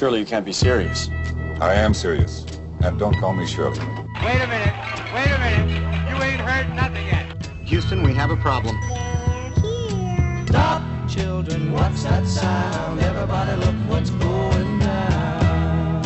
Surely you can't be serious. I am serious. And don't call me Shirley. Wait a minute. Wait a minute. You ain't heard nothing yet. Houston, we have a problem. Stop, children, what's that sound? Everybody look what's going down.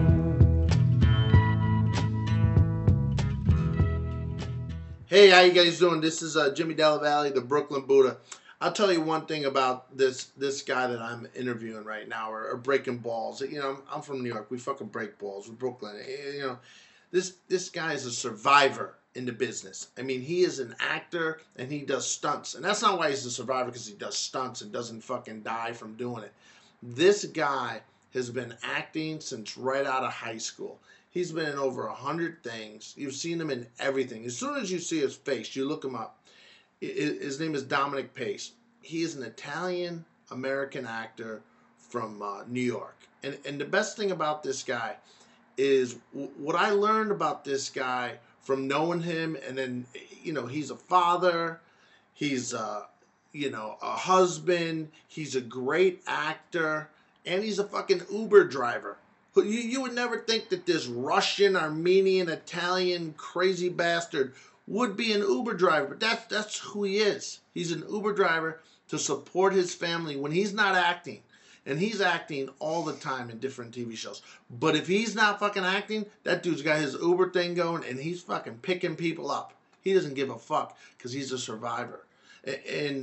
Hey, how you guys doing? This is Jimmy Della Valle, the Brooklyn Buddha. I'll tell you one thing about this guy that I'm interviewing right now, or breaking balls. You know, I'm from New York. We fucking break balls. We're Brooklyn. You know, this guy is a survivor in the business. I mean, he is an actor and he does stunts. And that's not why he's a survivor, because he does stunts and doesn't fucking die from doing it. This guy has been acting since right out of high school. He's been in over 100 things. You've seen him in everything. As soon as you see his face, you look him up. His name is Dominic Pace. He is an Italian-American actor from New York. And the best thing about this guy is what I learned about this guy from knowing him, and then, you know, he's a father, he's you know, a husband, he's a great actor, and he's a fucking Uber driver. You would never think that this Russian, Armenian, Italian, crazy bastard would be an Uber driver, but that's who he is. He's an Uber driver to support his family when he's not acting. And he's acting all the time in different TV shows. But if he's not fucking acting, that dude's got his Uber thing going and he's fucking picking people up. He doesn't give a fuck because he's a survivor. And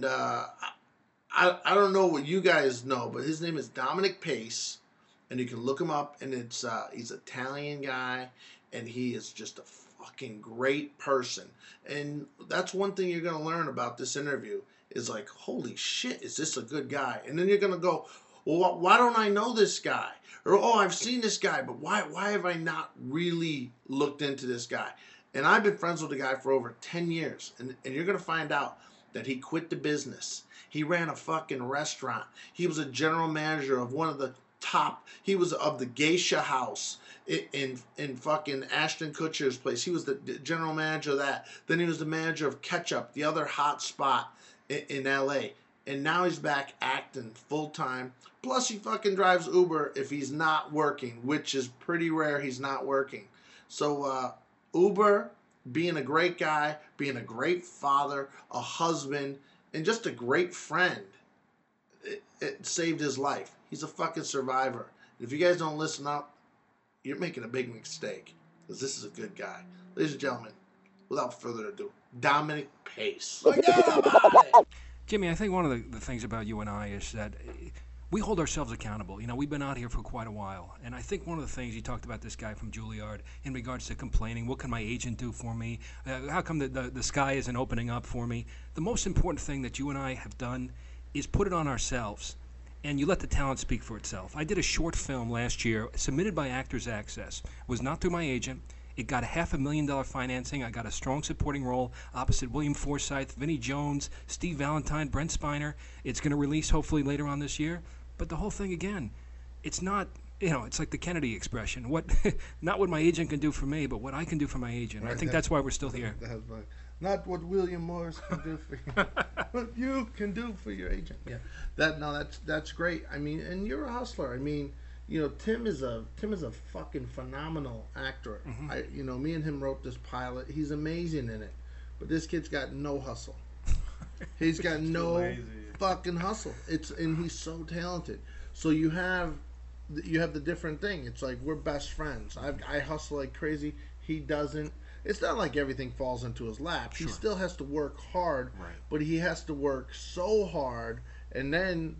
I don't know what you guys know, but his name is Dominic Pace. And you can look him up, and he's an Italian guy, and he is just a fucking great person. And that's one thing you're going to learn about this interview is like, holy shit, is this a good guy? And then you're going to go, well, why don't I know this guy? Or, oh, I've seen this guy, but why have I not really looked into this guy? And I've been friends with the guy for over 10 years. And you're going to find out that he quit the business. He ran a fucking restaurant. He was a general manager of one of the top. He was of the Geisha House in fucking Ashton Kutcher's place. He was the general manager of that. Then he was the manager of Ketchup, the other hot spot in L.A. And now he's back acting full-time. Plus, he fucking drives Uber if he's not working, which is pretty rare he's not working. So, Uber, being a great guy, being a great father, a husband, and just a great friend, it saved his life. He's a fucking survivor. And if you guys don't listen up, you're making a big mistake. Because this is a good guy. Ladies and gentlemen, without further ado, Dominic Pace. Jimmy, I think one of the things about you and I is that we hold ourselves accountable. You know, we've been out here for quite a while. And I think one of the things you talked about this guy from Juilliard in regards to complaining, what can my agent do for me? How come the sky isn't opening up for me? The most important thing that you and I have done is put it on ourselves. And you let the talent speak for itself. I did a short film last year, submitted by Actors Access. It was not through my agent. It got a $500,000 financing. I got a strong supporting role opposite William Forsythe, Vinnie Jones, Steve Valentine, Brent Spiner. It's going to release hopefully later on this year. But the whole thing, again, it's not, you know, it's like the Kennedy expression. Not what my agent can do for me, but what I can do for my agent. I think that's why we're still here. Not what William Morris can do for you, what you can do for your agent. Yeah, that's great. I mean, and you're a hustler. I mean, you know, Tim is a fucking phenomenal actor. Mm-hmm. You know, me and him wrote this pilot. He's amazing in it, but this kid's got no hustle. He's got no fucking hustle. And he's so talented. So you have the different thing. It's like we're best friends. I hustle like crazy. He doesn't. It's not like everything falls into his lap. Sure. He still has to work hard, right. But he has to work so hard, and then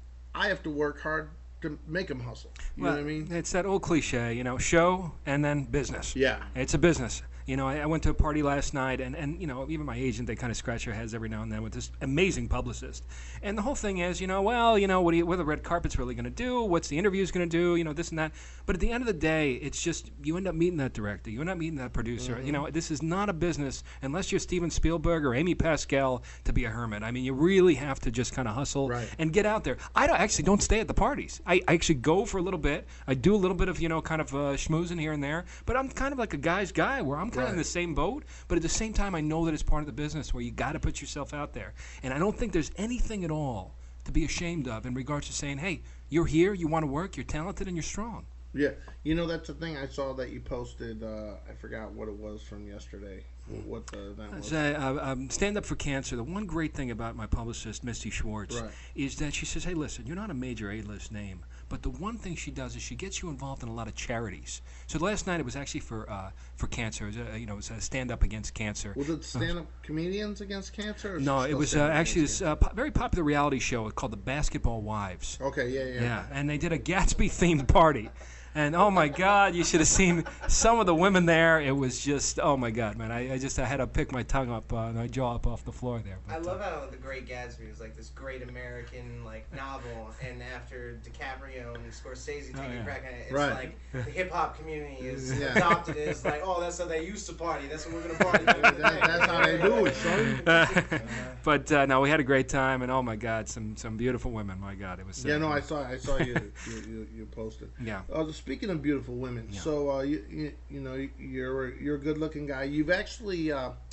I have to work hard to make him hustle. You know what I mean? It's that old cliche, you know, show and then business. Yeah. It's a business. You know, I went to a party last night, and you know, even my agent, they kind of scratch their heads every now and then with this amazing publicist. And the whole thing is, you know, well, you know, what are the red carpet's really going to do? What's the interview's going to do? You know, this and that. But at the end of the day, it's just you end up meeting that director. You end up meeting that producer. Mm-hmm. You know, this is not a business unless you're Steven Spielberg or Amy Pascal to be a hermit. I mean, you really have to just kind of hustle and get out there. I actually don't stay at the parties. I actually go for a little bit. I do a little bit of, you know, kind of schmoozing here and there. But I'm kind of like a guy's guy where I'm kind of in the same boat. But at the same time, I know that it's part of the business where you got to put yourself out there. And I don't think there's anything at all to be ashamed of in regards to saying, hey, You're here, you want to work, you're talented, and you're strong. Yeah, that's the thing I saw that you posted. I forgot what it was from yesterday. What the event was. Stand Up for Cancer. The one great thing about my publicist, Misty Schwartz, Right. is that she says, hey, listen, you're not a major A-list name, but the one thing she does is she gets you involved in a lot of charities. So last night it was actually for cancer. It was a Stand Up Against Cancer. Was it stand-up comedians against cancer? Or No, it still was stand-up actually against this very popular reality show called The Basketball Wives. cancer? Okay, yeah. Yeah, and they did a Gatsby-themed party. And oh my God, you should have seen some of the women there. It was just, oh my God, man. I had to pick my tongue up, my jaw up off the floor there. I love how The Great Gatsby was like this great American novel, and after DiCaprio and Scorsese take a crack at it, it's Right. like the hip hop community is Yeah. adopted it as like, oh, that's how they used to party. That's what we're gonna party. That's how they do it, son. But no, we had a great time, and oh my God, some beautiful women. My God, it was. Yeah, no, I saw you posted. Yeah. Speaking of beautiful women, Yeah. so you're a good-looking guy. You've actually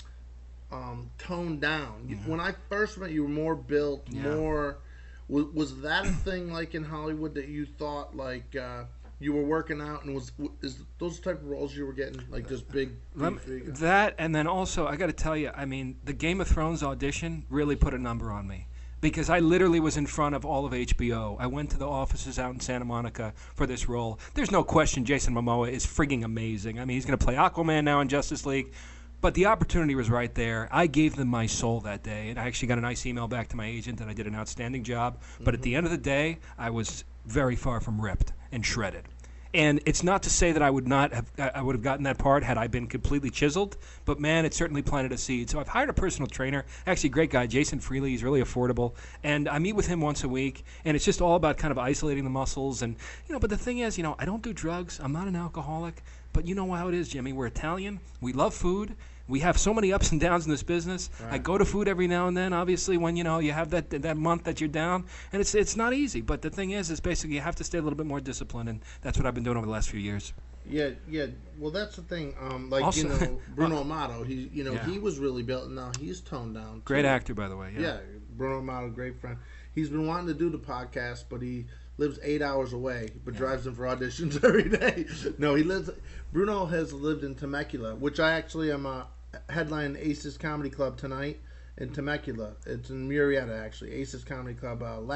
toned down. Yeah. When I first met you, were more built, Yeah. more. Was that a thing like in Hollywood that you thought you were working out, and is those type of roles you were getting like just big? That, and then also I got to tell you, I mean, the Game of Thrones audition really put a number on me. Because I literally was in front of all of HBO. I went to the offices out in Santa Monica for this role. There's no question Jason Momoa is frigging amazing. I mean, he's going to play Aquaman now in Justice League. But the opportunity was right there. I gave them my soul that day. And I actually got a nice email back to my agent that I did an outstanding job. But at the end of the day, I was very far from ripped and shredded. And it's not to say that I would have gotten that part had I been completely chiseled, but man, it certainly planted a seed. So I've hired a personal trainer, actually a great guy, Jason Freely. He's really affordable, and I meet with him once a week, and it's just all about kind of isolating the muscles. And but the thing is, I don't do drugs. I'm not an alcoholic, but you know how it is, Jimmy. We're Italian. We love food. We have so many ups and downs in this business. Right. I go to food every now and then, obviously, when you have that month that you're down, and it's not easy. But the thing is basically you have to stay a little bit more disciplined, and that's what I've been doing over the last few years. Yeah. Well, that's the thing. Also, Bruno Amato. He was really built. Now he's toned down. Too. Great actor, by the way. Yeah, Bruno Amato, great friend. He's been wanting to do the podcast, but he lives 8 hours away, but drives in for auditions every day. No, Bruno has lived in Temecula, which I actually am headline Aces Comedy Club tonight in Temecula. It's in Murrieta, actually. Aces Comedy Club.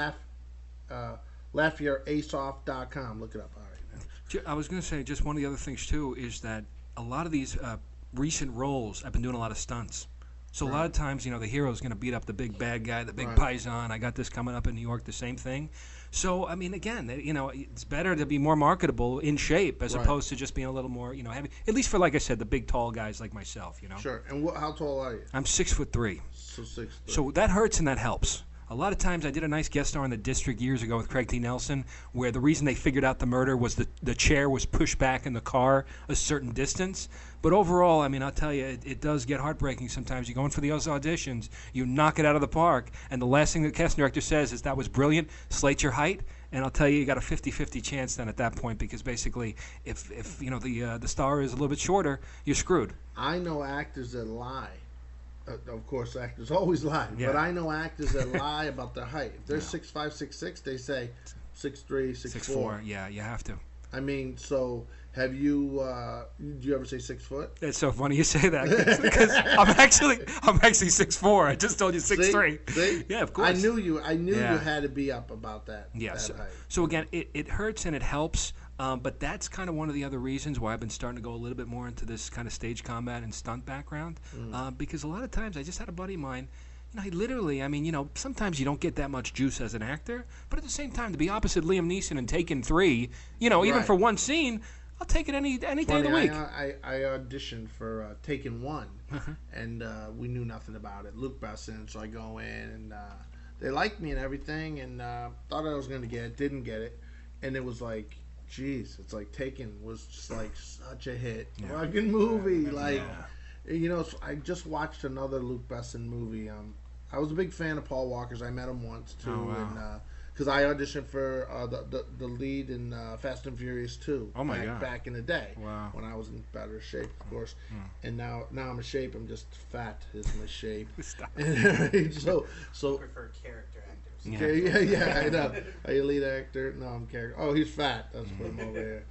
LaughyerAceoff.com. Look it up. All right. I was going to say, just one of the other things, too, is that a lot of these recent roles, I've been doing a lot of stunts. So a lot of times, the hero's going to beat up the big bad guy, the big paisan. I got this coming up in New York, the same thing. So, I mean, again, it's better to be more marketable in shape as opposed to just being a little more, heavy. At least for, like I said, the big, tall guys like myself, Sure. And how tall are you? I'm 6'3". So 6'3". So that hurts and that helps. A lot of times I did a nice guest star on The District years ago with Craig T. Nelson, where the reason they figured out the murder was the chair was pushed back in the car a certain distance. But overall, I mean, I'll tell you, it does get heartbreaking sometimes. You go in for those auditions, you knock it out of the park, and the last thing the casting director says is, that was brilliant, slate your height. And I'll tell you, you got a 50-50 chance then at that point, because basically, if the star is a little bit shorter, you're screwed. I know actors that lie. Of course, actors always lie, Yeah. but I know actors that lie about their height. If they're 6'5", 6'6", they say 6'3", 6'4". Yeah, you have to. I mean, so have you? Do you ever say 6 foot? It's so funny you say that, because I'm actually 6'4". I just told you 6'3". See? Yeah, of course. I knew you had to be up about that. Yeah. That height. So again, it hurts and it helps. But that's kind of one of the other reasons why I've been starting to go a little bit more into this kind of stage combat and stunt background. Because a lot of times, I just had a buddy of mine, he literally, sometimes you don't get that much juice as an actor, but at the same time, to be opposite Liam Neeson in Taken 3, even for one scene, I'll take it any day of the week. I auditioned for Taken 1, and we knew nothing about it. Luke Besson, so I go in, and they liked me and everything, and thought I was going to get it, didn't get it, and it was like, jeez, it's like Taken was just like such a hit fucking movie. I just watched another Luke Besson movie. I was a big fan of Paul Walker's. I met him once too, Oh, wow. and because I auditioned for the lead in Fast and Furious 2. Oh my God. Back in the day. Wow. When I was in better shape, of course. And now I'm in shape. I'm just fat is my shape. Stop. so prefer character actors. Yeah. yeah, I know. Are you lead actor? No, I'm character. Oh, he's fat. Let's put him over here.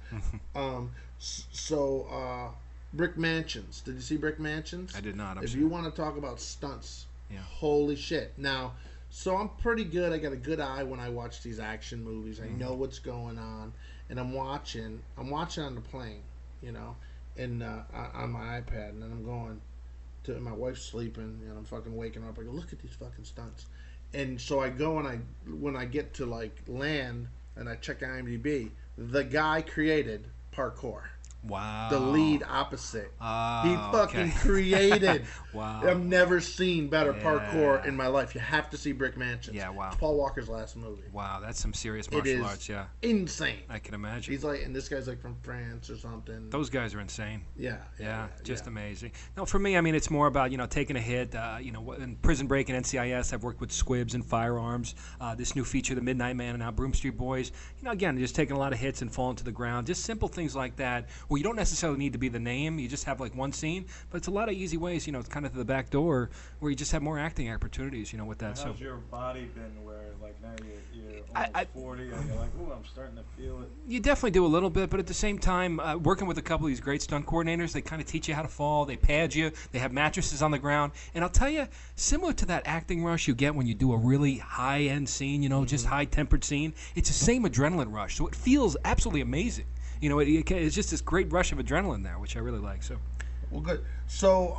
Brick Mansions. Did you see Brick Mansions? I did not. If you want to talk about stunts, Yeah. holy shit. Now, so I'm pretty good. I got a good eye when I watch these action movies. I know what's going on, and I'm watching on the plane, you know, and on my iPad, and then I'm going to my wife's sleeping, and I'm fucking waking up. I go, look at these fucking stunts, and so I go and when I get to like land and I check IMDb, the guy created parkour. Wow. The lead opposite. He fucking okay. created. Wow. I've never seen better Yeah. parkour in my life. You have to see Brick Mansions. Yeah, wow. It's Paul Walker's last movie. Wow, that's some serious It martial is arts. Yeah, insane. I can imagine. He's like, and this guy's like from France or something. Those guys are insane. Yeah. Yeah, just amazing. No, for me, I mean, it's more about, taking a hit. In Prison Break and NCIS, I've worked with squibs and firearms. This new feature, The Midnight Man and now Broom Street Boys. Again, just taking a lot of hits and falling to the ground. Just simple things like that where you don't necessarily need to be the name. You just have like one scene, but it's a lot of easy ways, kind of to the back door where you just have more acting opportunities, with that. How's your body been where, like, now you're almost 40 and you're like, ooh, I'm starting to feel it? You definitely do a little bit, but at the same time, working with a couple of these great stunt coordinators, they kind of teach you how to fall. They pad you. They have mattresses on the ground. And I'll tell you, similar to that acting rush you get when you do a really high-end scene, just high-tempered scene, it's the same adrenaline rush. So it feels absolutely amazing. It's just this great rush of adrenaline there, which I really like. So, Well, good. So,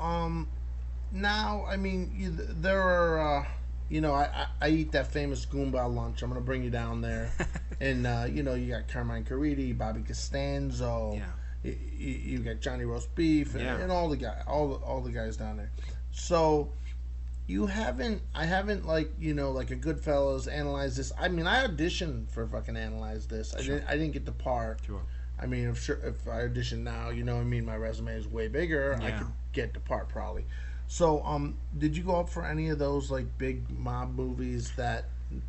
now, I mean, there are, I eat that famous Goomba lunch. I'm going to bring you down there. And, you got Carmine Caridi, Bobby Costanzo. Yeah. You got Johnny Roast Beef and all the guys, all the guys down there. So, I haven't like a Goodfellas analyzed this. I mean, I auditioned for fucking Analyze This. Sure. I didn't get the part. Sure. I mean, if I audition now, my resume is way bigger. I Yeah. could get the part probably. So, did you go up for any of those like big mob movies that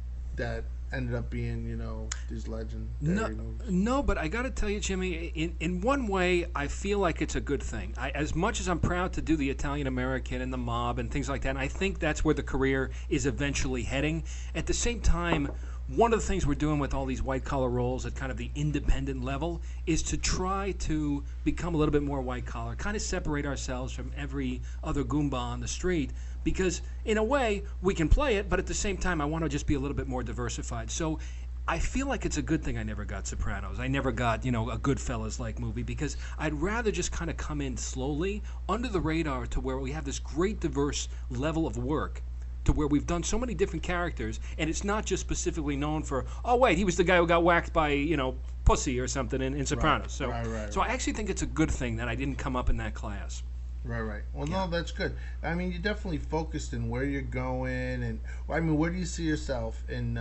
ended up being, these legendary movies? No, but I got to tell you, Jimmy, in one way, I feel like it's a good thing. As much as I'm proud to do the Italian American and the mob and things like that, and I think that's where the career is eventually heading. At the same time, one of the things we're doing with all these white-collar roles at kind of the independent level is to try to become a little bit more white-collar, kind of separate ourselves from every other Goomba on the street, because in a way, we can play it, but at the same time, I want to just be a little bit more diversified. So I feel like it's a good thing I never got Sopranos. I never got, a Goodfellas-like movie, because I'd rather just kind of come in slowly, under the radar, to where we have this great diverse level of work, to where we've done so many different characters, and it's not just specifically known for, oh wait, he was the guy who got whacked by, Pussy or something in Sopranos. Right. So I actually think it's a good thing that I didn't come up in that class. Right. Well, no, that's good. I mean, you're definitely focused in where you're going, and where do you see yourself in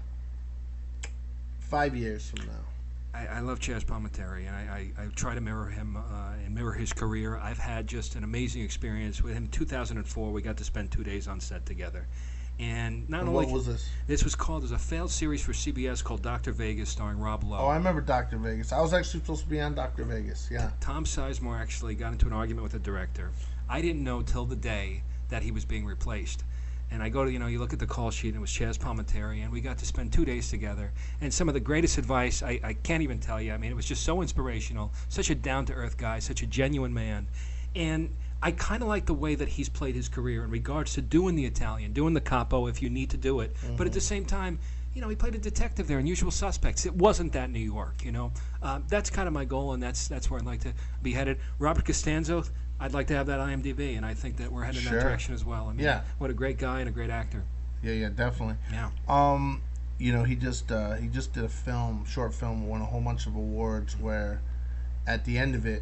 5 years from now? I love Chaz Palminteri, and I try to mirror him and mirror his career. I've had just an amazing experience with him. In 2004, we got to spend 2 days on set together. And not only... What was this? This was called, there's a failed series for CBS called Dr. Vegas, starring Rob Lowe. Oh, I remember Dr. Vegas. I was actually supposed to be on Dr. Vegas, yeah. Tom Sizemore actually got into an argument with the director. I didn't know till the day that he was being replaced. And I go to, you look at the call sheet, and it was Chaz Palminteri, and we got to spend 2 days together. And some of the greatest advice, I can't even tell you. I mean, it was just so inspirational. Such a down-to-earth guy, such a genuine man. And I kind of like the way that he's played his career in regards to doing the Italian, doing the capo if you need to do it. But at the same time, he played a detective there in Usual Suspects. It wasn't that New York, That's kind of my goal, and that's where I'd like to be headed. Robert Costanzo, I'd like to have that IMDb, and I think that we're heading in that direction as well. I mean, what a great guy and a great actor. Yeah, definitely. Yeah. He just did a short film, won a whole bunch of awards. Where, at the end of it,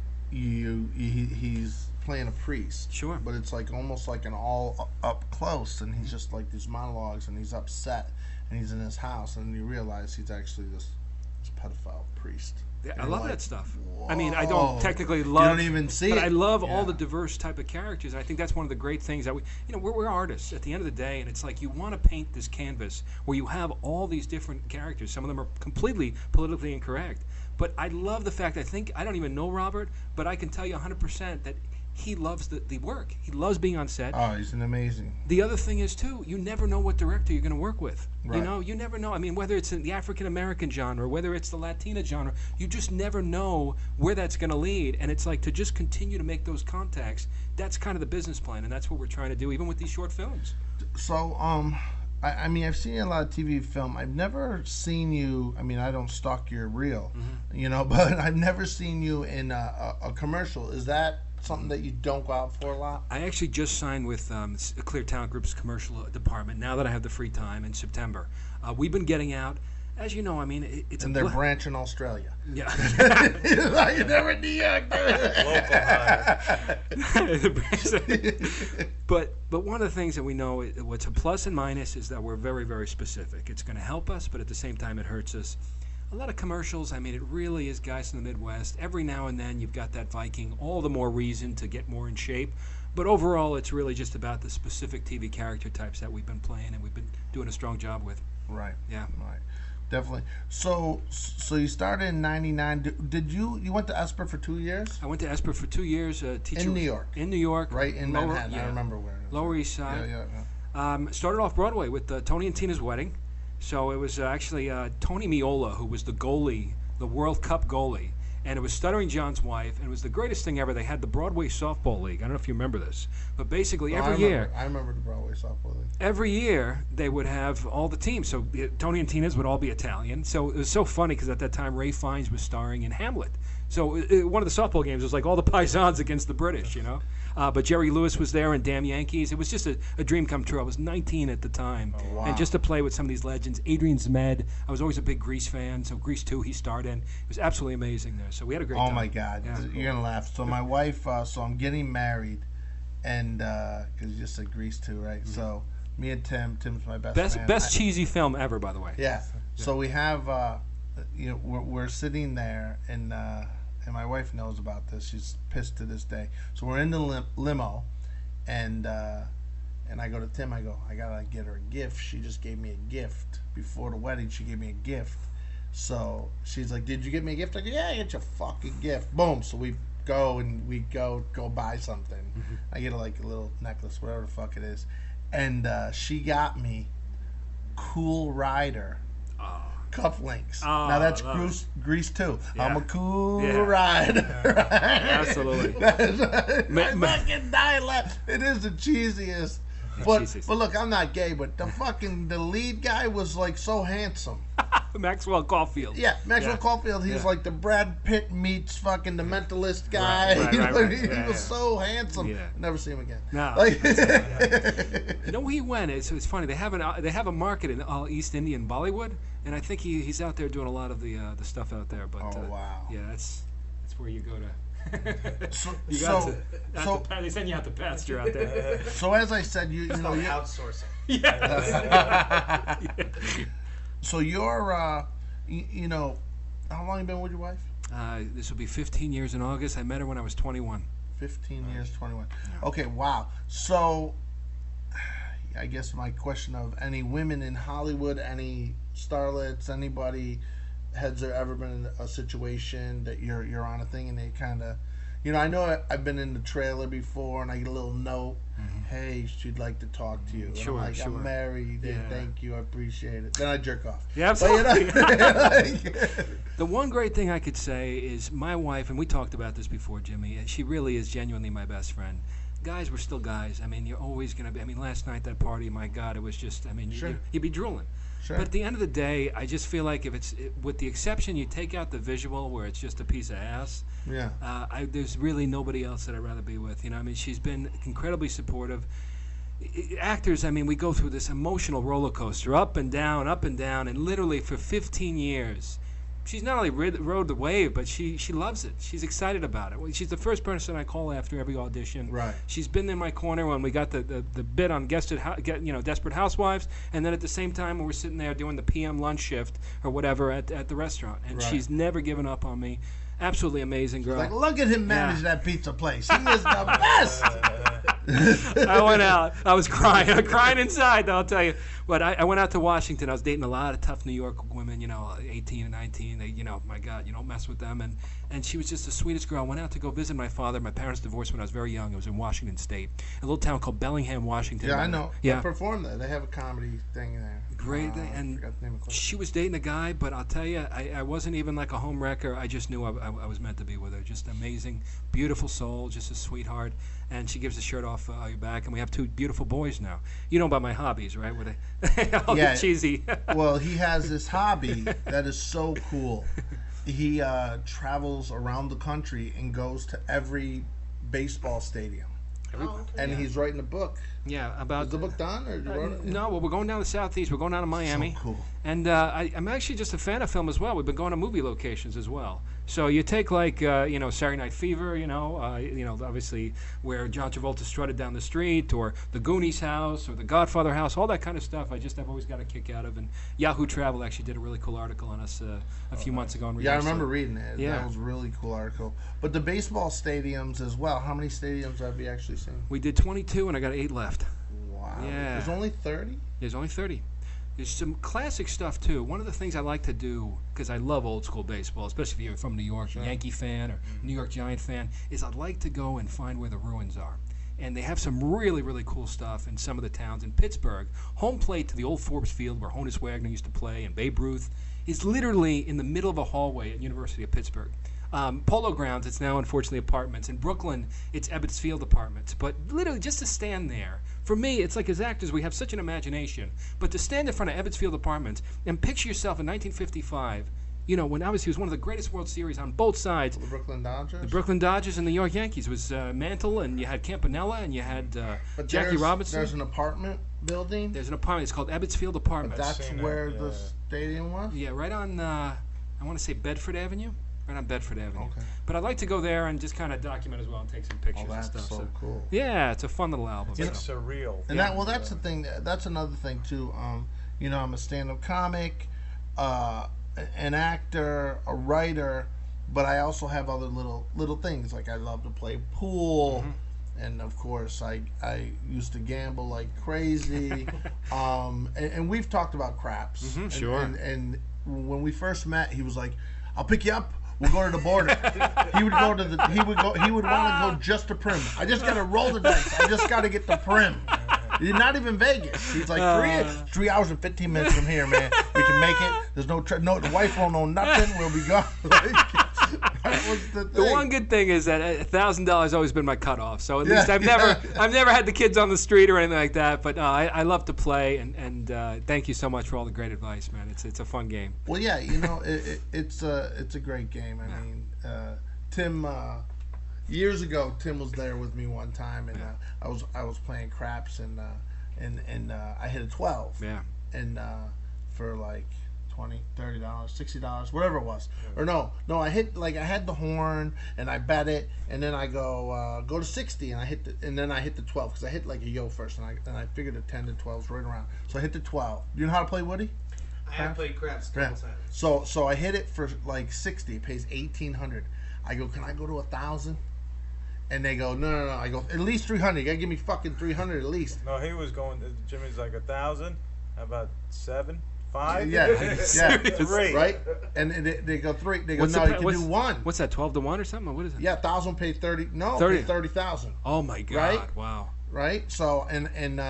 he's playing a priest. Sure. But it's like almost like an all up close, and he's just like these monologues, and he's upset, and he's in his house, and you realize he's actually this It's pedophile priest. Yeah, I You're love like, that stuff. whoa. I mean, I don't technically love. You don't even see but it. I love Yeah. all the diverse type of characters. I think that's one of the great things that we're artists at the end of the day, and it's like you want to paint this canvas where you have all these different characters. Some of them are completely politically incorrect, but I love the fact. I don't even know Robert, but I can tell you 100% that he loves the work. He loves being on set. Oh, he's an amazing. The other thing is too, you never know what director you're going to work with. Right. You know, you never know. I mean, whether it's in the African American genre, whether it's the Latina genre, you just never know where that's going to lead. And it's like to just continue to make those contacts. That's kind of the business plan, and that's what we're trying to do, even with these short films. So, I mean, I've seen a lot of TV film. I've never seen you. I mean, I don't stalk your reel, you know, but I've never seen you in a commercial. Is that something that you don't go out for a lot? I actually just signed with Clear Talent Group's commercial department. Now that I have the free time in September, we've been getting out. As you know, I mean, it's And a their branch in Australia. Yeah. You're never in New York. Local hire. but one of the things that we know, what's a plus and minus, is that we're very, very specific. It's going to help us, but at the same time, it hurts us. A lot of commercials, I mean, it really is guys from the Midwest. Every now and then, you've got that Viking, all the more reason to get more in shape. But overall, it's really just about the specific TV character types that we've been playing and we've been doing a strong job with. Right. Yeah. Right. Definitely. So you started in '99. Did you went to Esper for 2 years? I went to Esper for 2 years. In New York. In New York. Right in Lower, Manhattan. yeah. I remember where. Lower East Side. Yeah. Started off Broadway with Tony and Tina's Wedding. So it was actually Tony Miola, who was the goalie, the World Cup goalie. And it was Stuttering John's wife, and it was the greatest thing ever. They had the Broadway Softball League. I don't know if you remember this, but basically every year, I remember the Broadway Softball League. every year they would have all the teams. So Tony and Tina's would all be Italian. So it was so funny because at that time Ray Fiennes was starring in Hamlet. So one of the softball games was like all the Paisans against the British, you know. But Jerry Lewis was there and Damn Yankees. It was just a dream come true. I was 19 at the time. Oh, wow. And just to play with some of these legends. Adrian Zmed, I was always a big Grease fan. So Grease 2 he starred in. It was absolutely amazing there. So we had a great time. Oh my God, Yeah. you're gonna laugh. So my wife, so I'm getting married, and because you just said Grease too, right? Mm-hmm. So me and Tim's my best man. Best cheesy film ever, by the way. Yeah. So we have, we're sitting there, and my wife knows about this. She's pissed to this day. So we're in the limo, and I go to Tim. I go, I gotta get her a gift. She just gave me a gift before the wedding. She gave me a gift. So she's like, "Did you get me a gift?" I go, "Yeah, I get you a fucking gift." Boom. So we go buy something. Mm-hmm. I get her like a little necklace, whatever the fuck it is, and she got me Cool Rider cufflinks. Oh, Now that's I love Grease too. Yeah. I'm a cool Yeah. rider. Absolutely. I fucking die laugh. It is the cheesiest. But cheesiest. look, I'm not gay, but the lead guy was like so handsome. Maxwell Caulfield. Yeah, Maxwell Yeah. Caulfield. He's Yeah. like the Brad Pitt meets fucking the Mentalist guy. Right, You know right, what I right. mean? Yeah, He was yeah. so handsome. Yeah. Never see him again. No. Like, You know where he went? It's funny. They have a market in East Indian Bollywood, and I think he's out there doing a lot of the stuff out there. But Oh, wow. yeah, that's where you go to. So, You got so, to. so, They send you out to pasture out there. so as I said, you know, Called you outsourcing. so you're, you know, how long you been with your wife? This will be 15 years in August. I met her when I was 21. 15 years, 21. Okay, wow. So, I guess my question of any women in Hollywood, any starlets, anybody, has there ever been in a situation that you're on a thing and they kind of, you know, I know I've been in the trailer before and I get a little note, hey, she'd like to talk to you. And Sure, I'm like, sure. I'm married, and Yeah. thank you, I appreciate it. Then I jerk off. Yeah, But, you absolutely. know, like, The one great thing I could say is my wife, and we talked about this before, Jimmy, and she really is genuinely my best friend. Guys were still guys. I mean, you're always going to be. I mean, last night, that party, my God, it was just, I mean, Sure. you'd be drooling. Sure. But at the end of the day, I just feel like with the exception, you take out the visual where it's just a piece of ass, yeah. there's really nobody else that I'd rather be with. You know, I mean, she's been incredibly supportive. Actors, I mean, we go through this emotional roller coaster, up and down, and literally for 15 years, she's not only rode the wave, but she loves it. She's excited about it. She's the first person I call after every audition. Right. She's been in my corner when we got the bit on Desperate Housewives, and then at the same time when we're sitting there doing the PM lunch shift or whatever at the restaurant, and Right. she's never given up on me. Absolutely amazing girl. Like, look at him manage that pizza place. He is the best. I went out. I was crying. I'm crying inside, though, I'll tell you. But I went out to Washington. I was dating a lot of tough New York women, 18 and 19. They, my God, you don't mess with them. And she was just the sweetest girl. I went out to go visit my father. My parents divorced when I was very young. It was in Washington State, a little town called Bellingham, Washington. Yeah, I know. Yeah. I performed there. They have a comedy thing there. Great. I And forgot the name of the place. she was dating a guy, but I'll tell you, I wasn't even like a home wrecker. I just knew I was meant to be with her. Just amazing, beautiful soul, just a sweetheart. And she gives the shirt off your back, and we have 2 beautiful boys now. You know about my hobbies, right? Were they all Yeah. cheesy? Well, he has this hobby that is so cool. He travels around the country and goes to every baseball stadium. And he's writing a book. Yeah, about Is the book done, or you wrote it? no. Well, we're going down to the Southeast. We're going down to Miami. So cool. And I'm actually just a fan of film as well. We've been going to movie locations as well. So you take like Saturday Night Fever, obviously where John Travolta strutted down the street, or the Goonies house, or the Godfather house, all that kind of stuff. I've always got a kick out of. And Yahoo Travel actually did a really cool article on us a few months ago. Yeah, I remember reading it. Yeah. That was a really cool article. But the baseball stadiums as well. How many stadiums have you actually seen? We did 22, and I got 8 left. Wow. Yeah. There's only 30? There's only 30. There's some classic stuff too. One of the things I like to do, because I love old school baseball, especially if you're from New York, a Yankee fan or New York Giant fan, is I'd like to go and find where the ruins are. And they have some really, really cool stuff in some of the towns. In Pittsburgh, home plate to the old Forbes Field where Honus Wagner used to play and Babe Ruth is literally in the middle of a hallway at University of Pittsburgh. Polo Grounds, it's now unfortunately apartments. In Brooklyn, it's Ebbets Field Apartments. But literally just to stand there, for me, it's like as actors, we have such an imagination. But to stand in front of Ebbets Field Apartments and picture yourself in 1955, when obviously it was one of the greatest World Series on both sides. The Brooklyn Dodgers? The Brooklyn Dodgers and the New York Yankees. It was Mantle, and you had Campanella, and you had But Jackie Robinson. There's an apartment building? There's an apartment. It's called Ebbets Field Apartments. That's seen where it, the yeah. stadium was? Yeah, right on, I want to say Bedford Avenue. Right on Bedford Avenue. Okay. But I'd like to go there and just kind of document as well and take some Oh, pictures and that's stuff. so cool. Yeah, it's a fun little album. It's so. surreal. And that's the thing. That's another thing too. I'm a stand-up comic, an actor, a writer, but I also have other little things. Like I love to play pool, and of course I used to gamble like crazy. And we've talked about craps. Sure. And when we first met, he was like, "I'll pick you up. We'll go to the border." He would want to go just to Prim. I just gotta roll the dice. I just gotta get to Prim. Not even Vegas. He's like 3 hours and 15 minutes from here, man. We can make it. There's no the wife won't know nothing. We'll be gone. That was the thing. The one good thing is that $1,000 has always been my cutoff. So at least I've never had the kids on the street or anything like that. But I love to play, and thank you so much for all the great advice, man. It's a fun game. Well, yeah, it's a great game. I mean, Tim. Years ago, Tim was there with me one time, and I was playing craps, and I hit a 12. Yeah. And for like $20, $30, $60, whatever it was. Or no, I hit, like, I had the horn and I bet it, and then I go to 60 and I hit the 12 because I hit like a yo first, and I figured the 10 to 12s right around. So I hit the 12. Do you know how to play Woody? I have played craps a couple times. So I hit it for like 60. It pays $1,800. I go, can I go to 1,000? And they go, no. I go, at least 300. You gotta give me fucking 300 at least. No, he was going. Jimmy's like 1,000. How about 7, 5? Yeah. 3. Right? And they go 3. They go, What's no, the you can do 1. What's that, 12 to 1 or something? Or what is it? Yeah, 1,000 pays 30. No, 30. pays 30,000. Oh my God! Right? Wow. Right? So and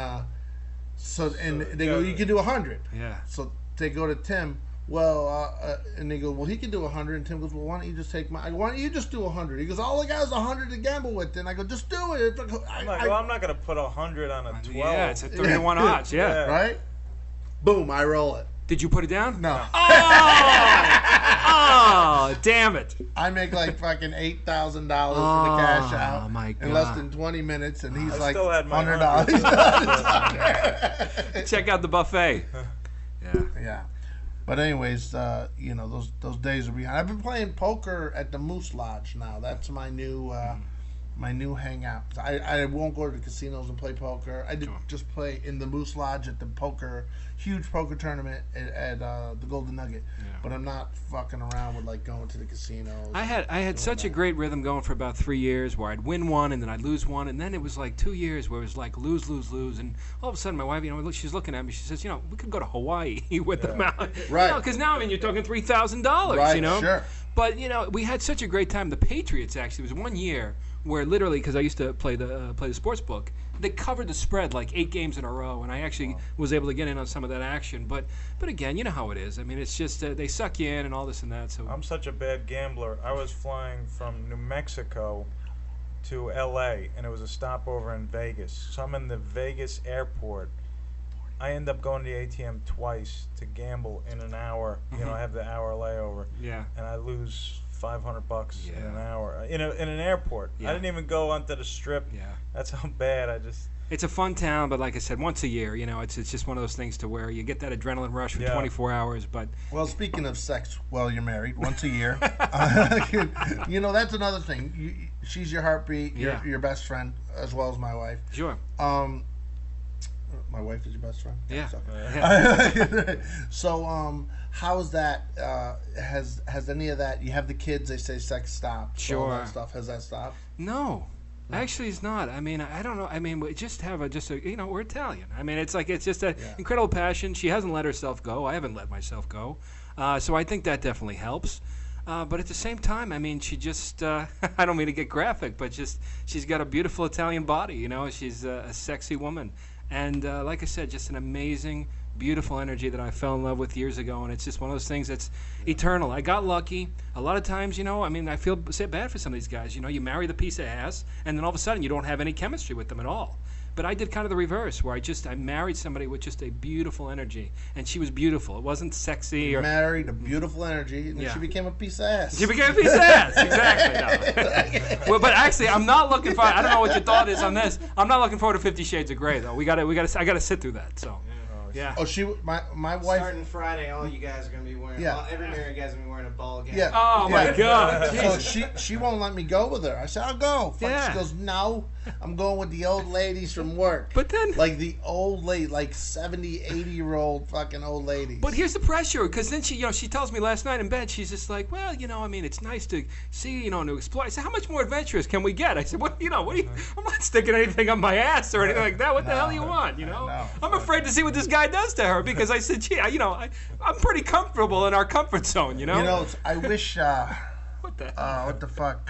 they go, you can do 100. Yeah. So they go to Tim. Well, and they go, well, he can do 100. And Tim goes, well, why don't you just take my? Why don't you just do 100? He goes, all I got is 100 to gamble with. And I go, just do it. I'm not gonna put 100 on a 12. Yeah, it's a 31 odds. Yeah. Right? Boom! I roll it. Did you put it down? No. Oh, damn it! I make like fucking $8,000 for the cash out Oh, my in less God. than 20 minutes, and he's I like still had my $100. Check out the buffet. Yeah. Yeah. But anyways, those days are behind. I've been playing poker at the Moose Lodge now. That's my new hangout. I won't go to the casinos and play poker. I did just play in the Moose Lodge at the huge poker tournament at the Golden Nugget. Yeah. But I'm not fucking around with like going to the casinos. I had such a great rhythm going for about 3 years where I'd win one and then I'd lose one, and then it was like 2 years where it was like lose, and all of a sudden my wife, she's looking at me. She says, we could go to Hawaii with them out, right? Because now you're talking $3,000, right? Sure. But we had such a great time. The Patriots actually, it was 1 year where literally, because I used to play the sports book, they covered the spread like 8 games in a row, and I actually was able to get in on some of that action. But again, you know how it is. I mean, it's just they suck you in and all this and that. So I'm such a bad gambler. I was flying from New Mexico to L.A., and it was a stopover in Vegas. So I'm in the Vegas airport. I end up going to the ATM twice to gamble in an hour. Mm-hmm. I have the hour layover. Yeah. And I lose $500 in an hour in an airport. Yeah. I didn't even go onto the strip. Yeah. That's how bad It's a fun town, but like I said, once a year, it's just one of those things to where you get that adrenaline rush for 24 hours. But well, speaking of sex, while you're married, once a year, that's another thing. She's your heartbeat, your best friend, as well as my wife. Sure. My wife is your best friend. Yeah. So, how is that? Has any of that? You have the kids. They say sex stopped. Sure. All that stuff. Has that stopped? No. Actually, it's not. I mean, I don't know. I mean, we just have we're Italian. I mean, it's just an incredible passion. She hasn't let herself go. I haven't let myself go. So I think that definitely helps. But at the same time, I mean, she just, I don't mean to get graphic, but she's got a beautiful Italian body, She's a sexy woman. And like I said, just an amazing, beautiful energy that I fell in love with years ago, and it's just one of those things that's eternal. I got lucky. A lot of times, I mean, I feel bad for some of these guys. You marry the piece of ass, and then all of a sudden you don't have any chemistry with them at all. But I did kind of the reverse, where I married somebody with just a beautiful energy, and she was beautiful. It wasn't sexy. You married a beautiful energy, and then she became a piece of ass. She became a piece of ass, exactly. No. Well, but actually, I'm not looking for. I don't know what your thought is on this. I'm not looking forward to 50 Shades of Grey, though. I gotta sit through that. So. Yeah. Oh, my wife. Starting Friday, all you guys are gonna be wearing. Yeah. Every married guy's gonna be wearing a ball gown. Yeah. Oh my God. So she won't let me go with her. I said I'll go. Yeah. She goes, no, I'm going with the old ladies from work. But then, like the old lady, like 70, 80-year-old fucking old ladies. But here's the pressure, because then she tells me last night in bed, she's just like, well, I mean, it's nice to see, and to explore. I said, how much more adventurous can we get? I said, what are you? I'm not sticking anything on my ass or anything like that. What the hell do you want? No. I'm afraid to see what this guy does to her, because I said, gee, I'm pretty comfortable in our comfort zone, I wish. What the? What the fuck?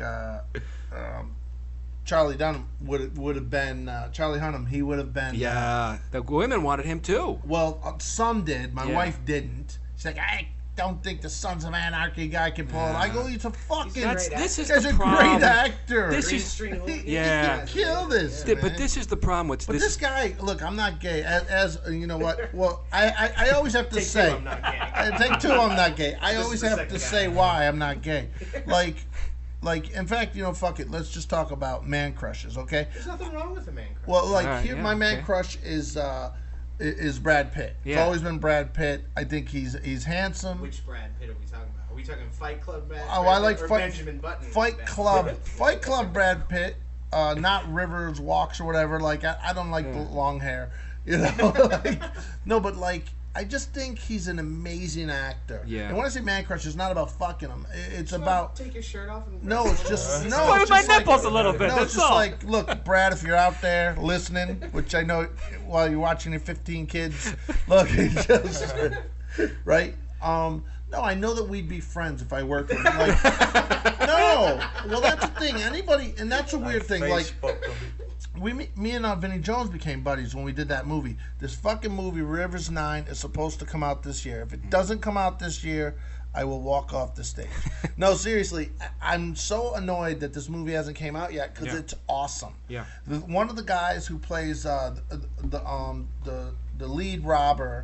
Charlie Dunham would have been Charlie Hunnam. He would have been. Yeah, the women wanted him too. Well, some did. My wife didn't. She's like, I don't think the Sons of Anarchy guy can pull it. I go, he's a fucking. This is he's the a problem. great actor. He kill this. But this is the problem. But this guy, look, I'm not gay. As you know what? Well, I always have to say. Take 2, I'm not gay. Take 2, I'm not gay. I This always is the have second to guy. say why I'm not gay. Like, in fact, fuck it. Let's just talk about man crushes, okay? There's nothing wrong with a man crush. Well, like, All right, my man okay. crush is Brad Pitt. It's Yeah. always been Brad Pitt. I think he's handsome. Which Brad Pitt are we talking about? Are we talking Fight Club Brad Pitt? Oh, I like or Benjamin Button? Fight Brad Club. Pitt? Fight Club Brad Pitt. Not Rivers Walks or whatever. Like, I don't like the long hair. No, but like, I just think he's an amazing actor. Yeah. And when I say man crush, it's not about fucking him. It's So about. take your shirt off and No, it's just no. Play It's with my just like, nipples a little bit. No, That's it's just all. like, look, Brad, if you're out there listening, which I know while you're watching your 15 kids, look, it's just right. No, I know that we'd be friends if I worked with him. Like, no, well, that's the thing. Anybody, and that's a weird thing. Like, me and Vinnie Jones became buddies when we did that movie. This fucking movie, Rivers 9, is supposed to come out this year. If it doesn't come out this year, I will walk off the stage. No, seriously, I'm so annoyed that this movie hasn't came out yet because it's awesome. Yeah. One of the guys who plays the lead robber,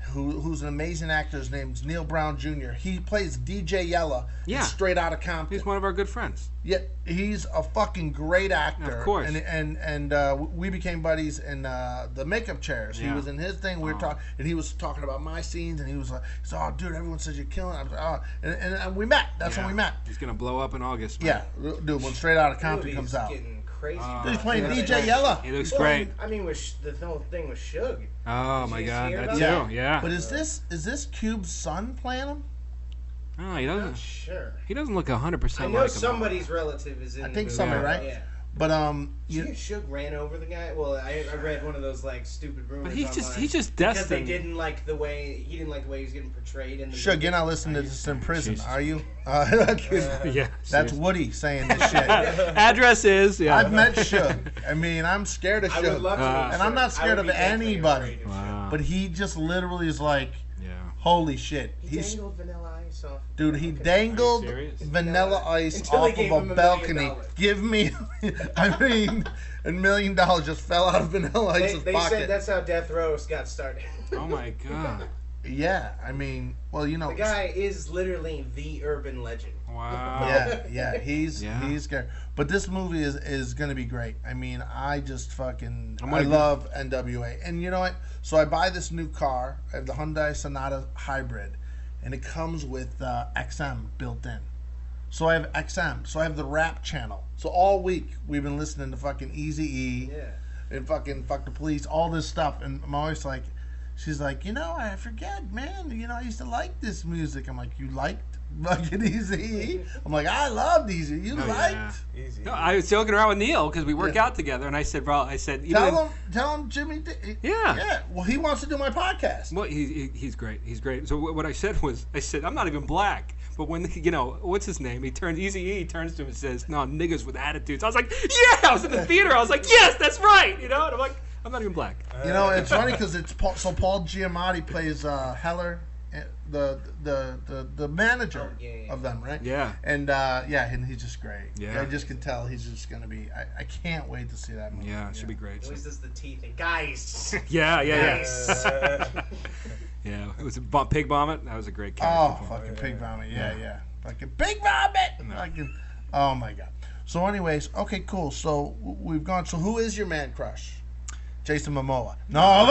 who's an amazing actor. His name's Neil Brown Jr. He plays DJ Yella. Yeah. Straight Outta Compton. He's one of our good friends. Yeah, he's a fucking great actor. Of course. And we became buddies in the makeup chairs. He Yeah. was in his thing. We were talking, and he was talking about my scenes, and he was like, "Oh, dude, everyone says you're killing." I was like, "Oh," and we met. That's when we met. He's gonna blow up in August. Man. Yeah, dude, when Straight Outta Compton Movie's comes out, getting crazy. he's playing Yeah. DJ Yella. He looks Well, great. I mean, the whole thing with Suge. Oh Did my you God, hear that about too. that? Yeah. But is this Cube's son playing him? Oh, he Not doesn't. sure. He doesn't look 100% I like know him. somebody's relative is in. I think the somebody, movie. right? Yeah. But You Suge ran over the guy. Well, I read one of those like stupid rumors. But he's online just because they destined. didn't like the way he was getting portrayed in the. Suge, movie. you're not listening to this in prison, Jesus. are you? Yeah. That's Woody saying this shit. Address is yeah. I've met Suge. I mean, I'm scared of I would Suge. love to. meet And I'm Suge. not I scared would of be definitely anybody. afraid of Suge. Wow. But he just literally is like, Yeah. holy shit. He He's dangled Vanilla Ice off. dude. He dangled serious? Vanilla Ice Until off they gave of him a $1 balcony. million. Give me, I mean, $1 million just fell out of Vanilla Ice's They pocket. said that's how Death Row got started. Oh my God. Yeah, I mean, well, you know, The guy is literally the urban legend. Wow. yeah, he's Yeah. scared. But this movie is gonna be great. I mean, I just fucking I'm I gonna- love NWA, and you know what? So I buy this new car. I have the Hyundai Sonata Hybrid, and it comes with XM built in. So I have XM. So I have the rap channel. So all week we've been listening to fucking Eazy-E Yeah. and fucking Fuck the Police, all this stuff, and I'm always like, she's like, you know, I forget, man. You know, I used to like this music. I'm like, you liked fucking Eazy-E? I'm like, I loved Eazy. You Oh, liked? yeah. Easy. No, I was joking around with Neil because we work Yeah. out together, and I said, "Bro, even Tell him, Jimmy. Yeah. Yeah. Well, he wants to do my podcast. Well, he's great. He's great. So what I said was, I'm not even black. But when, what's his name? He turns, Eazy-E, he turns to him and says, no, niggas with attitudes. I was like, yeah! I was in the theater. I was like, yes, that's right! And I'm like, I'm not even black. You know, it's funny because it's Paul, so Paul Giamatti plays Heller, the manager of them, right? Yeah. And and he's just great. Yeah. I just can tell he's just gonna be. I can't wait to see that movie. Yeah, it should be great. He So- always does the teeth thing. Guys. yeah. Guys. Yeah, it was a Pig Vomit. That was a great Oh, character. fucking Pig Vomit. Yeah. Fucking Pig Vomit. Fucking. Oh my god. So, anyways, okay, cool. So we've gone. So, who is your man crush? Jason Momoa. No.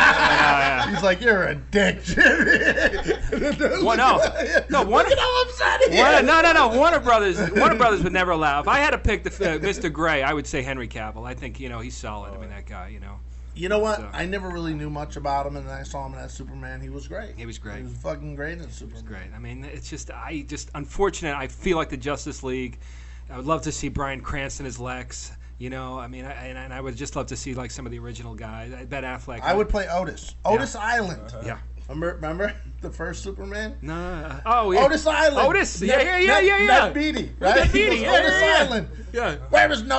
He's like, you're a dick, Jimmy. Well, no. Look at how upset he is. No. Warner Brothers would never allow. If I had to pick the Mr. Gray, I would say Henry Cavill. I think he's solid. I mean, that guy. You know what? So- I never really knew much about him, and then I saw him in that Superman. He was great. He was great. He was fucking great in Superman. Great. I mean, it's just unfortunate. I feel like the Justice League. I would love to see Bryan Cranston as Lex. I mean, and I would just love to see like some of the original guys. Ben Affleck. I would play Otis. Otis Island. Yeah. Remember the first Superman? No. Oh yeah. Otis Island. Otis. Ned Beatty, right? Ned He Beatty, goes, yeah, Otis yeah. Island. Yeah. Where is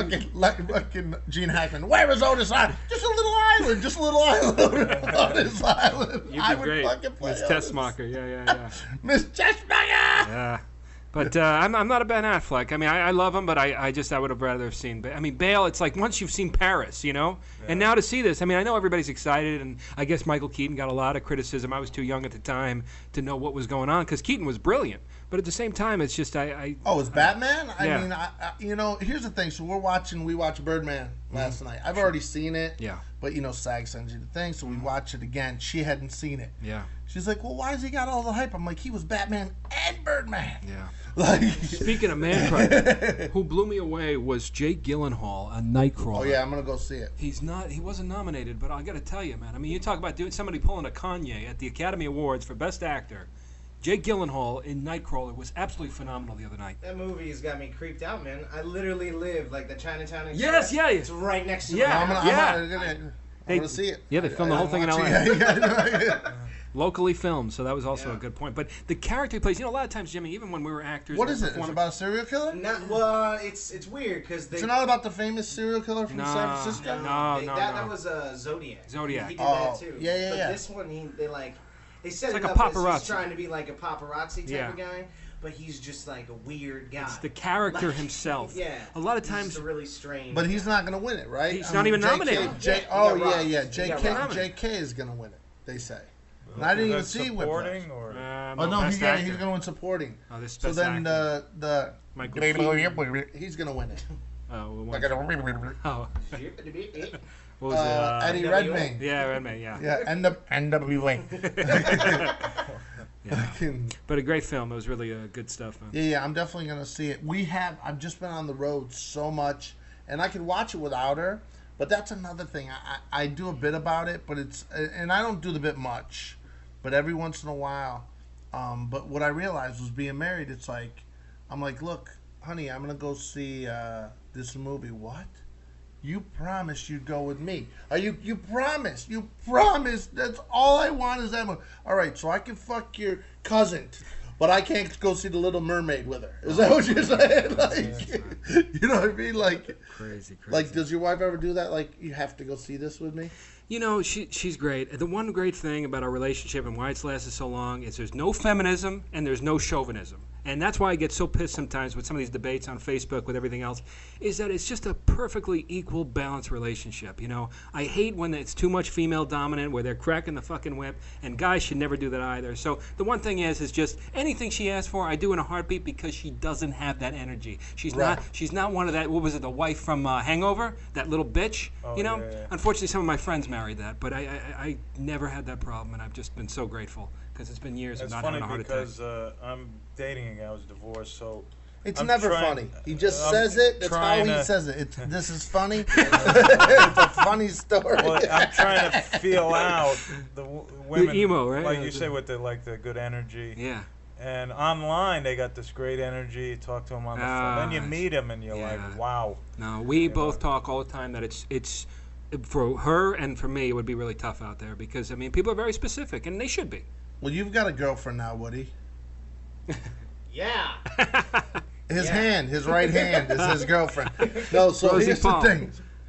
fucking Gene Hackman? Where is Otis Island? Just a little island. Just a little island. Otis Island. You'd I be would great. fucking play Miss Otis. Tessmacher. Yeah. Miss Tessmacher. Yeah. But I'm not a Ben Affleck. I mean, I love him, but I would have rather have seen. I mean, Bale. It's like once you've seen Paris, and now to see this. I mean, I know everybody's excited, and I guess Michael Keaton got a lot of criticism. I was too young at the time to know what was going on because Keaton was brilliant. But at the same time, it's just Oh, it's Batman? Yeah. I mean, here's the thing. So we watched Birdman last night. I've already seen it. Yeah. But, SAG sends you the thing, so we watch it again. She hadn't seen it. Yeah. She's like, well, why has he got all the hype? I'm like, he was Batman and Birdman. Yeah. Like, Speaking of man crush, who blew me away was Jake Gyllenhaal on Nightcrawler. oh, yeah, I'm going to go see it. He wasn't nominated, but I got to tell you, man. I mean, you talk about somebody pulling a Kanye at the Academy Awards for Best Actor. Jake Gyllenhaal in Nightcrawler was absolutely phenomenal the other night. That movie has got me creeped out, man. I literally live like the Chinatown Express. Yes, yeah. It's right next to Yeah. my house. I'm going to see it. Yeah, they filmed the whole thing in LA. LA. Locally filmed, so that was also a good point. But the character he plays, a lot of times, Jimmy, even when we were actors. What or is it? It's performers- about a serial killer? It's weird because they. It's not about the famous serial killer from No, San Francisco? no. That was Zodiac. Zodiac. He did Oh, that too. yeah. But this one, they set It's it like a up as paparazzi. he's trying to be like a paparazzi type Yeah. of guy, but he's just like a weird guy. It's the character Like, himself. Yeah. A lot of He's times. just a really strange. But he's not going to win it, right? He's not even nominated. Yeah, he got robbed. He got robbed. JK is going to win it, they say. And I didn't even Is that see Whiplash. supporting or Oh no, Best he's actor. going to supporting. Oh, this is So best then actor. the Michael Keaton. he's gonna win it. Oh, what Like oh, what was Eddie it? Redmayne. Yeah, Redmayne. Yeah. Yeah, NWA. But a great film. It was really good stuff, man. Yeah, I'm definitely gonna see it. I've just been on the road so much, and I could watch it without her. But that's another thing. I do a bit about it, but and I don't do the bit much, but every once in a while. But what I realized was being married. It's like, I'm like, look, honey, I'm gonna go see this movie. What? You promised you'd go with me. You promised. You promised. That's all I want is that movie. All right, so I can fuck your cousin, but I can't go see The Little Mermaid with her. Is that what you're saying? Like, you know what I mean? Like, Crazy. like, does your wife ever do that? Like, you have to go see this with me? You know, she's great. The one great thing about our relationship and why it's lasted so long is there's no feminism and there's no chauvinism. And that's why I get so pissed sometimes with some of these debates on Facebook with everything else, is that it's just a perfectly equal, balanced relationship. You know, I hate when it's too much female dominant, where they're cracking the fucking whip, and guys should never do that either. So the one thing is just anything she asks for, I do in a heartbeat because she doesn't have that energy. She's not one of that. What was it? The wife from Hangover, that little bitch. Oh, you know. yeah. Unfortunately, some of my friends married that, but I never had that problem, and I've just been so grateful because it's been years of It's not funny having a heart because attack. I'm dating a guy who's divorced, so It's I'm never trying- funny. He just I'm says it. That's how trying he to- says it. This is funny. It's a funny story. Well, I'm trying to feel out the women, emo, right? like you say, with the good energy. Yeah. And online, they got this great energy. You talk to them on the phone, then you nice. meet them, and you're Yeah. like, wow. No, we both talk all the time that it's for her and for me, it would be really tough out there because I mean people are very specific and they should be. Well, you've got a girlfriend now, Woody. Yeah. His right hand is his girlfriend. No, so Rosie here's Palm. the thing.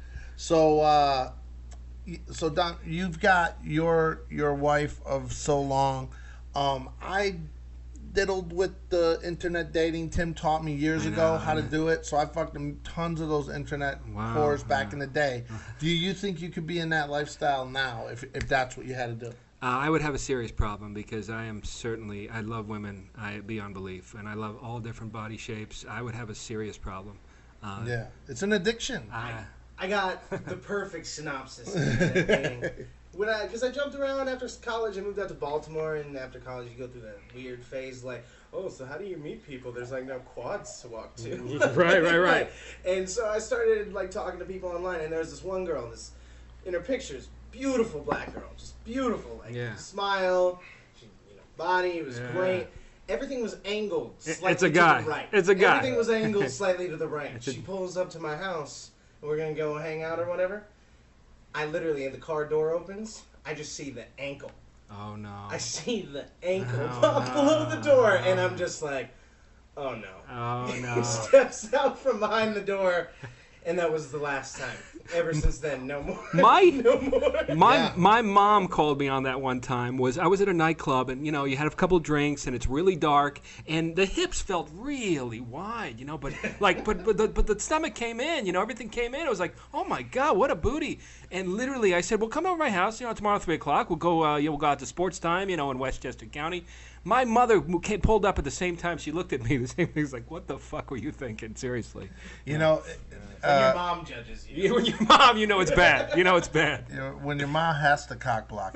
So, so Don, you've got your wife of so long. I diddled with the internet dating. Tim taught me years ago how to do it. So I fucked tons of those internet whores back in the day. Do you think you could be in that lifestyle now if that's what you had to do? I would have a serious problem because I love women beyond belief, and I love all different body shapes. I would have a serious problem. Yeah, it's an addiction. I got the perfect synopsis. Because I jumped around after college. I moved out to Baltimore, and after college, you go through that weird phase like, oh, so how do you meet people? There's like no quads to walk to. Right. And so I started like talking to people online, and there was this one girl, in her pictures, beautiful black girl, just beautiful, like smile, body was great. Everything was angled slightly It's a guy. to the right. It's a guy. Everything was angled slightly to the right. She pulls up to my house, and we're gonna go hang out or whatever. I literally, the car door opens, I just see the ankle. Oh no. I see the ankle pop below the door, and I'm just like, oh no. Oh He no. steps out from behind the door, and that was the last time. Ever since then, no more. My no more. my mom called me on that one time. I was at a nightclub and you had a couple drinks and it's really dark and the hips felt really wide, but but the stomach came in, everything came in. It was like, oh my God, what a booty! And literally, I said, well, come over to my house, tomorrow at 3:00. We'll go we'll go out to Sports Time, in Westchester County. My mother pulled up at the same time. She looked at me the same thing. It's like, what the fuck were you thinking? Seriously. When your mom judges you. When your mom, it's bad. It's bad. When your mom has to cock block.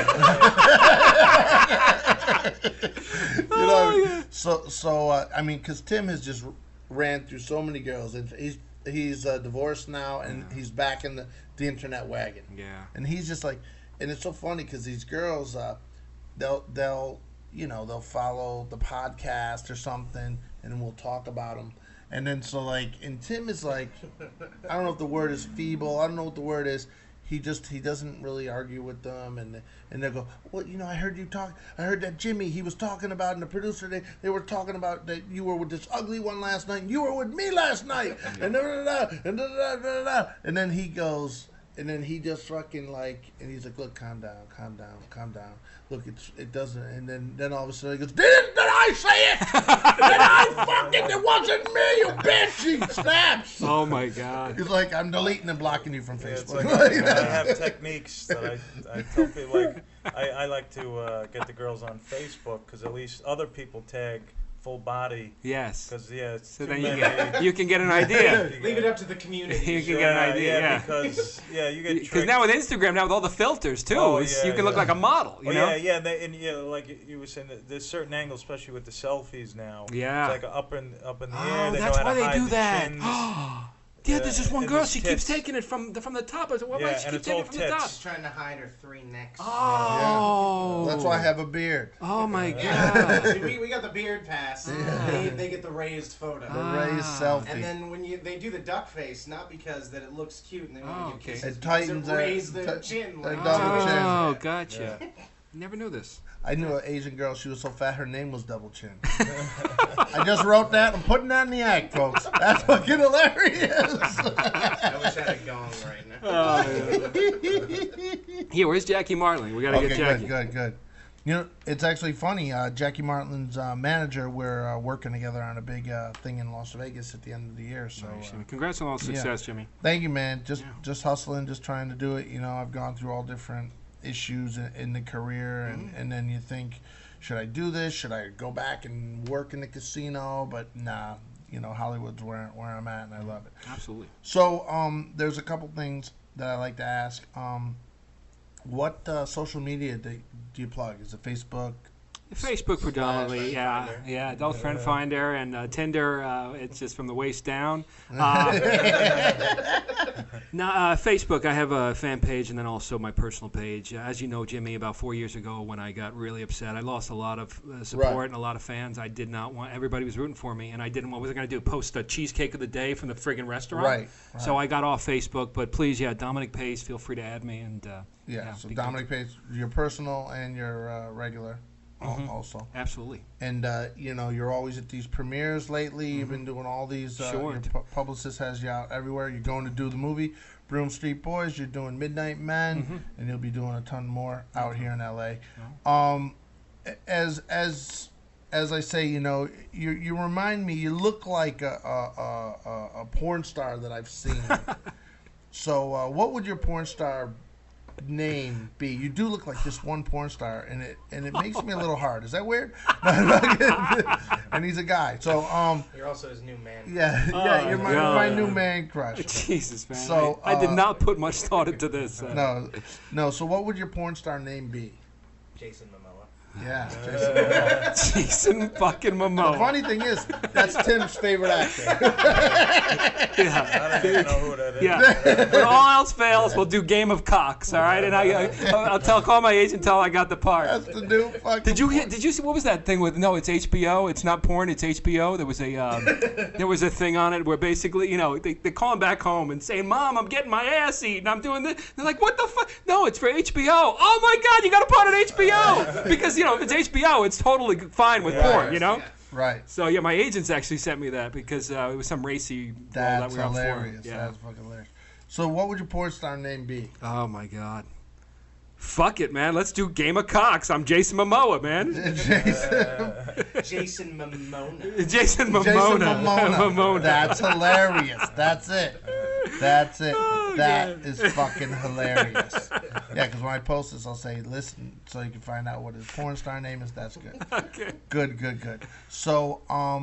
I mean, because Tim has just ran through so many girls, and he's divorced now, and he's back in the internet wagon. Yeah. And he's just like, and it's so funny because these girls, they'll follow the podcast or something, and then we'll talk about them. And then and Tim is like, I don't know if the word is feeble. I don't know what the word is. He doesn't really argue with them, and they go, well, I heard you talk. I heard that Jimmy, he was talking about, and the producer, they were talking about that you were with this ugly one last night, and you were with me last night, and da da da da da da da da. And then he goes, And then he just fucking like, and he's like, look, calm down, calm down, calm down. Look, it doesn't. And then all of a sudden he goes, did I say it? Did I fucking? It wasn't me, you bitch. He snaps. Oh my God. He's like, I'm deleting and blocking you from Yeah, it's Facebook. like I have techniques that I tell people. Like I like to get the girls on Facebook because at least other people tag full body. Yes. Because it's So too then many. you can get an idea. Leave it up to the community. You can get an idea. Yeah. Because you get Because tricked. now with Instagram, now with all the filters too, Oh, it's, yeah, you can look yeah. like a model. You know. Yeah, and like you were saying, there's certain angles, especially with the selfies now. Yeah. It's like up in the Oh, air. They that's know how why to they hide do the that. chins. Yeah, there's this one and girl. there's She keeps tits. taking it from the top. I said, why Yeah, does she and keep it's taking all it from the top? tits. She's trying to hide her 3 necks. Oh. That's why I have a beard. Oh my God. See, we got the beard pass. They get the raised photo. The raised selfie. And then when they do the duck face, not because that it looks cute and they want to give okay. kisses, It because tightens it raise their it. chin. They Like, double chin. Oh, gotcha. Never knew this. I knew an Asian girl. She was so fat, her name was Double Chin. I just wrote that. I'm putting that in the act, folks. That's fucking hilarious. I wish I had a gong right now. Here, where's Jackie Martling? We gotta get Okay, Jackie. good. You know, it's actually funny. Jackie Martlin's manager, we're working together on a big thing in Las Vegas at the end of the year. So Nice. Congrats on all the success, Jimmy. thank you, man. Just hustling, just trying to do it. You know, I've gone through all different issues in the career, and then you think, should I do this? Should I go back and work in the casino? But nah, you know, Hollywood's where I'm at, and I love it. Absolutely. So there's a couple things that I like to ask. What social media do you plug? Is it Facebook? Facebook predominantly, Friend yeah, Finder. yeah. Adult Friend Finder and Tinder. It's just from the waist down. Facebook. I have a fan page and then also my personal page. As you know, Jimmy, about 4 years ago when I got really upset, I lost a lot of support Right. and a lot of fans. I did not want. Everybody was rooting for me, and I didn't. What was I going to do? Post a cheesecake of the day from the friggin' restaurant? Right. So I got off Facebook. But please, Dominic Pace, feel free to add me and. So be Dominic Page, your personal and your regular, also. Absolutely. And you know, you're always at these premieres lately. You've been doing all these. Sure. Your publicist has you out everywhere. You're going to do the movie Broom Street Boys. You're doing Midnight Men, and you'll be doing a ton more out here in LA. As I say, you know, you remind me. You look like a porn star that I've seen. So, what would your porn star name be? You do look like this one porn star, and it makes me a little hard. Is that weird? And he's a guy. So You're also his new man. you're my new man crush. Jesus, man. So, I did not put much thought into this. No. So what would your porn star name be? Jason Momoa. Yeah, Jason Momoa. Jason fucking The Momoa. funny thing is, that's Tim's favorite actor. I don't even know who that is. Yeah. When all else fails, we'll do Game of Cocks, all right? And I'll call my agent, tell I got the part. That's the new fucking. Did you see what was that thing with? No, it's HBO. It's not porn. It's HBO. There was a thing on it where basically, you know, they call him back home and saying, "Mom, I'm getting my ass eaten. I'm doing this." They're like, "What the fuck? No, it's for HBO." Oh my God, you got to put it on HBO because you know if it's HBO, it's totally fine with porn, you know. Yeah. Right. So yeah, my agents actually sent me that because it was some racy role that That's we were on for. hilarious. Yeah. That's fucking hilarious. So what would your porn star name be? Oh my God. Fuck it, man. Let's do Game of Cocks. I'm Jason Momoa, man. Jason Momoa. Jason Momoa. Jason Momoa. Momoa. That's hilarious. That's it. That's it. Oh, That God. is fucking hilarious. Yeah, because when I post this, I'll say, listen, so you can find out what his porn star name is. That's good. Okay. Good. So,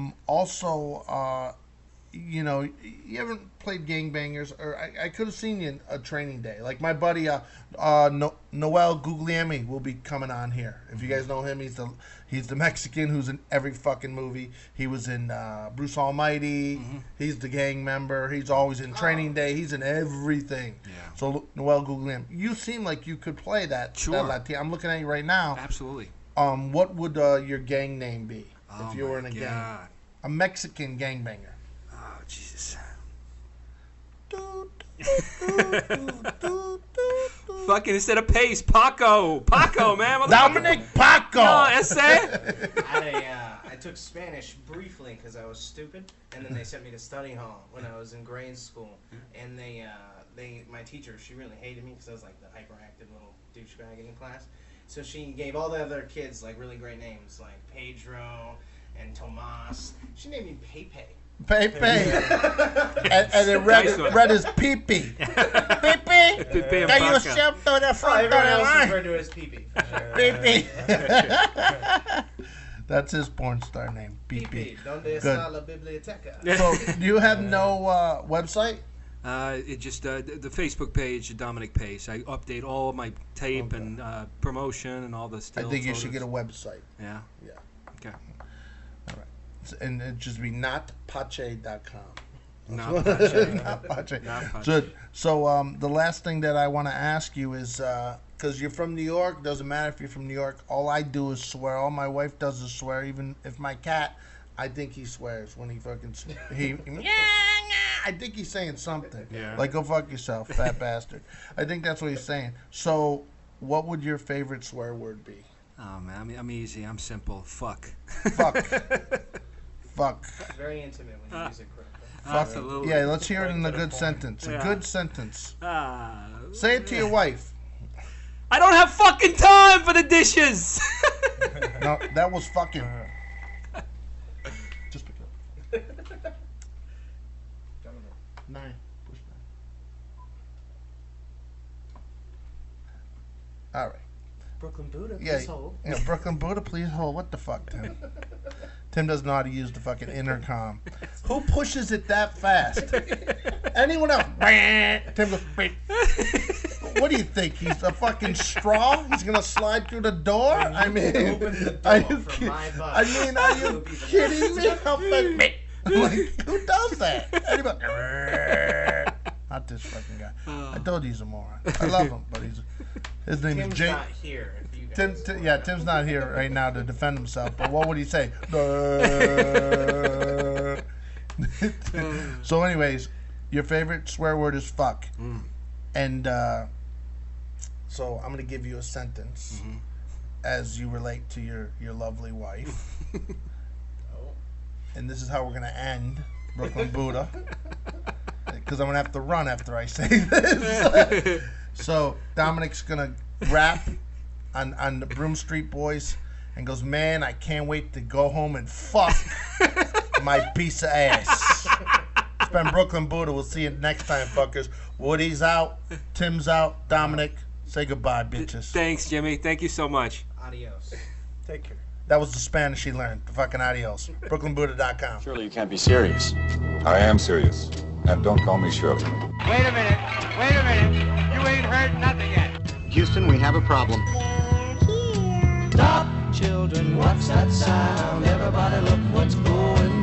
also, you know, you haven't played Gangbangers, or I could have seen you in a training day. Like my buddy, Noel Guglielmi will be coming on here. If you guys know him, he's the Mexican who's in every fucking movie. He was in Bruce Almighty. He's the gang member. He's always in training day. He's in everything. Yeah. So Noel Guglielmi, you seem like you could play that. Sure. That Latino. I'm looking at you right now. Absolutely. What would your gang name be if you Oh were in my a gang? God. A Mexican gangbanger. Oh, Jesus. Fucking instead of Pace, Paco, man. Dominic Paco. No, ese. I took Spanish briefly because I was stupid, and then they sent me to study hall when I was in grade school. And my teacher, she really hated me because I was like the hyperactive little douchebag in the class. So she gave all the other kids like really great names, like Pedro and Tomas. She named me Pepe. Pepe. and it read as Pee-Pee. Pee-Pee. Pepe and Can you Paca. step to the front of Everyone the else line? referred to it as Pee-Ee. Pee-Pee. That's his porn star name, Pee-Pee. Pee-Pee. Donde está la biblioteca? So, do you have no website? It just the Facebook page, Dominic Pace. I update all my tape and promotion and all the I still think you should photos. get a website. Yeah. Yeah. Okay. All right. And it just be notpache.com. Not Pache. Not Pache. Not Pache. So the last thing that I want to ask you is, because you're from New York, doesn't matter if you're from New York, all I do is swear. All my wife does is swear. Even if my cat, I think he swears when he fucking, I think he's saying something. Yeah. Like, go fuck yourself, fat bastard. I think that's what he's saying. So what would your favorite swear word be? Oh man, I'm easy. I'm simple. Fuck. Fuck. Fuck. Very intimate when you use it correctly. Absolutely. Yeah, let's hear it in a Right to the good point. sentence. A Yeah. good sentence. Ah. Say it to your wife. I don't have fucking time for the dishes. No, that was fucking. Just pick it up. 9. Push 9. All right. Brooklyn Buddha, Yeah, please hold. yeah. Brooklyn Buddha, please hold. What the fuck, Tim? Tim doesn't know how to use the fucking intercom. Who pushes it that fast? Anyone else? Tim goes. "Beep." What do you think? He's a fucking straw? He's gonna slide through the door? I mean, Open the are door you for kid- my butt. I mean, are you kidding me? I'm like, who does that? Anybody? Not this fucking guy. I told you he's a moron. I love him, but his name Tim's is Jake. not here. If you guys Tim's not here right now to defend himself. But what would he say? So, anyways, your favorite swear word is fuck, and so I'm gonna give you a sentence as you relate to your lovely wife, and this is how we're gonna end Brooklyn Buddha, because I'm gonna have to run after I say this. So Dominic's gonna rap on the Broom Street Boys and goes, "Man, I can't wait to go home and fuck my piece of ass." It's been Brooklyn Buddha. We'll see you next time, fuckers. Woody's out. Tim's out. Dominic, say goodbye, bitches. Thanks, Jimmy. Thank you so much. adios. Take care. That was the Spanish he learned. The fucking adios. BrooklynBuddha.com. Surely you can't be serious. I am serious. And don't call me Shirley. Wait a minute. Wait a minute. You ain't heard nothing yet. Houston, we have a problem. Stop, children, what's that sound? Everybody look what's going